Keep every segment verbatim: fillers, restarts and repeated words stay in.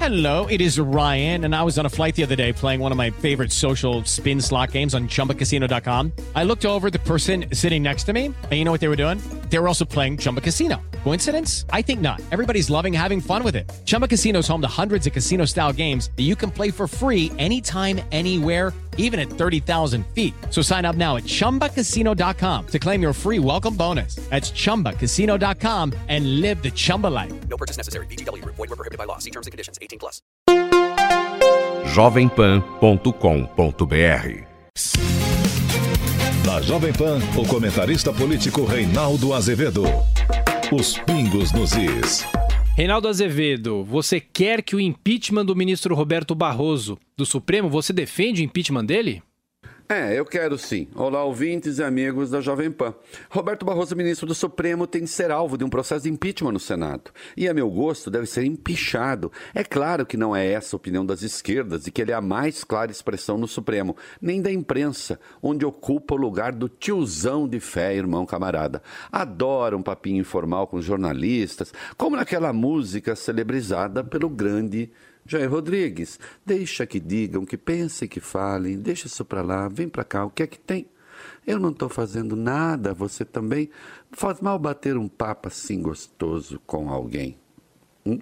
Hello, it is Ryan, and I was on a flight the other day playing one of my favorite social spin slot games on Chumba Casino dot com. I looked over at the person sitting next to me, and you know what they were doing? They were also playing Chumba Casino. Coincidence? I think not. Everybody's loving having fun with it. Chumba Casino is home to hundreds of casino-style games that you can play for free anytime, anywhere, even at thirty thousand feet. So sign up now at Chumba Casino dot com to claim your free welcome bonus. That's Chumba Casino dot com and live the Chumba life. No purchase necessary. V G W. Void where prohibited by law. See terms and conditions. eighteen plus. jovem pan ponto com ponto b r. Na Jovem Pan, o comentarista político Reinaldo Azevedo. Os pingos nos is. Reinaldo Azevedo, você quer que o impeachment do ministro Roberto Barroso do Supremo, você defende o impeachment dele? É, eu quero sim. Olá, ouvintes e amigos da Jovem Pan. Roberto Barroso, ministro do Supremo, tem de ser alvo de um processo de impeachment no Senado. E, a meu gosto, deve ser empichado. É claro que não é essa a opinião das esquerdas e que ele é a mais clara expressão no Supremo, nem da imprensa, onde ocupa o lugar do tiozão de fé, irmão camarada. Adora um papinho informal com jornalistas, como naquela música celebrizada pelo grande Jair Rodrigues. Deixa que digam, que pensem, que falem, deixa isso pra lá, vem pra cá, o que é que tem? Eu não tô fazendo nada, você também. Faz mal bater um papo assim gostoso com alguém. Hum?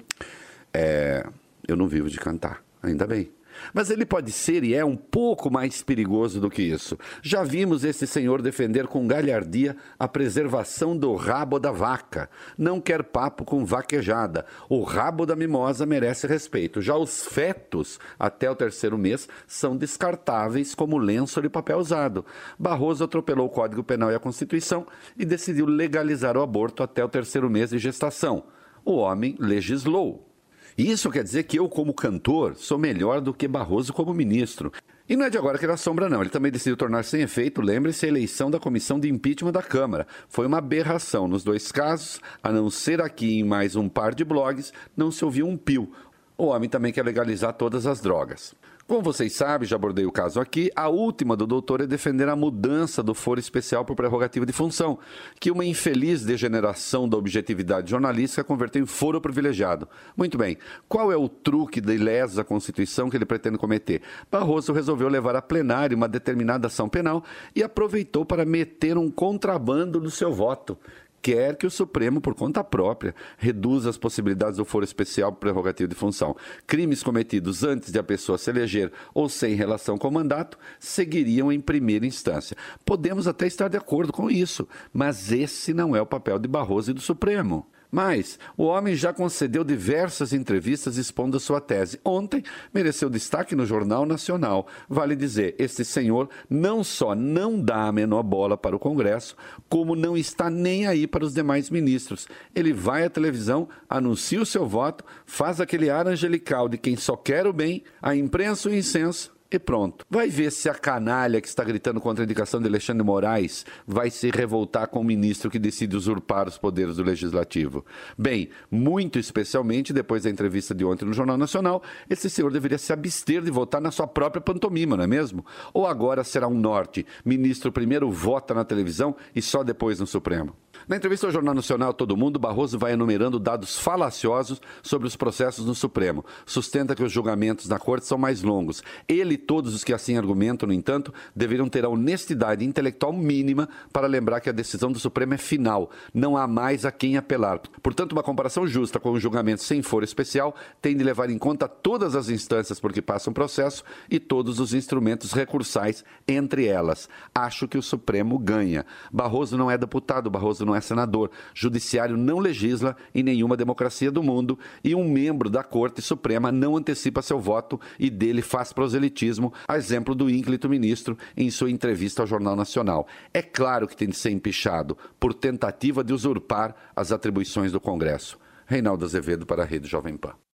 É, eu não vivo de cantar, ainda bem. Mas ele pode ser e é um pouco mais perigoso do que isso. Já vimos esse senhor defender com galhardia a preservação do rabo da vaca. Não quer papo com vaquejada. O rabo da mimosa merece respeito. Já os fetos, até o terceiro mês, são descartáveis como lenço de papel usado. Barroso atropelou o Código Penal e a Constituição e decidiu legalizar o aborto até o terceiro mês de gestação. O homem legislou. Isso quer dizer que eu, como cantor, sou melhor do que Barroso como ministro. E não é de agora que ele assombra, não. Ele também decidiu tornar sem efeito, lembre-se, a eleição da comissão de impeachment da Câmara. Foi uma aberração. Nos dois casos, a não ser aqui em mais um par de blogs, não se ouviu um pio. O homem também quer legalizar todas as drogas. Como vocês sabem, já abordei o caso aqui, a última do doutor é defender a mudança do foro especial por prerrogativa de função, que uma infeliz degeneração da objetividade jornalística converteu em foro privilegiado. Muito bem, qual é o truque da ilesa Constituição que ele pretende cometer? Barroso resolveu levar a plenário uma determinada ação penal e aproveitou para meter um contrabando no seu voto. Quer que o Supremo, por conta própria, reduza as possibilidades do foro especial por prerrogativa de função. Crimes cometidos antes de a pessoa se eleger ou sem relação com o mandato seguiriam em primeira instância. Podemos até estar de acordo com isso, mas esse não é o papel de Barroso e do Supremo. Mas o homem já concedeu diversas entrevistas expondo a sua tese. Ontem mereceu destaque no Jornal Nacional. Vale dizer, este senhor não só não dá a menor bola para o Congresso, como não está nem aí para os demais ministros. Ele vai à televisão, anuncia o seu voto, faz aquele ar angelical de quem só quer o bem, a imprensa o incenso. E pronto. Vai ver se a canalha que está gritando contra a indicação de Alexandre de Moraes vai se revoltar com o ministro que decide usurpar os poderes do Legislativo. Bem, muito especialmente depois da entrevista de ontem no Jornal Nacional, esse senhor deveria se abster de votar na sua própria pantomima, não é mesmo? Ou agora será um norte, ministro primeiro vota na televisão e só depois no Supremo? Na entrevista ao Jornal Nacional Todo Mundo, Barroso vai enumerando dados falaciosos sobre os processos no Supremo. Sustenta que os julgamentos na Corte são mais longos. Ele e todos os que assim argumentam, no entanto, deveriam ter a honestidade intelectual mínima para lembrar que a decisão do Supremo é final. Não há mais a quem apelar. Portanto, uma comparação justa com o julgamento sem foro especial tem de levar em conta todas as instâncias por que passa um processo e todos os instrumentos recursais entre elas. Acho que o Supremo ganha. Barroso não é deputado, Barroso não é senador. Judiciário não legisla em nenhuma democracia do mundo e um membro da Corte Suprema não antecipa seu voto e dele faz proselitismo, a exemplo do ínclito ministro em sua entrevista ao Jornal Nacional. É claro que tem de ser empichado por tentativa de usurpar as atribuições do Congresso. Reinaldo Azevedo para a Rede Jovem Pan.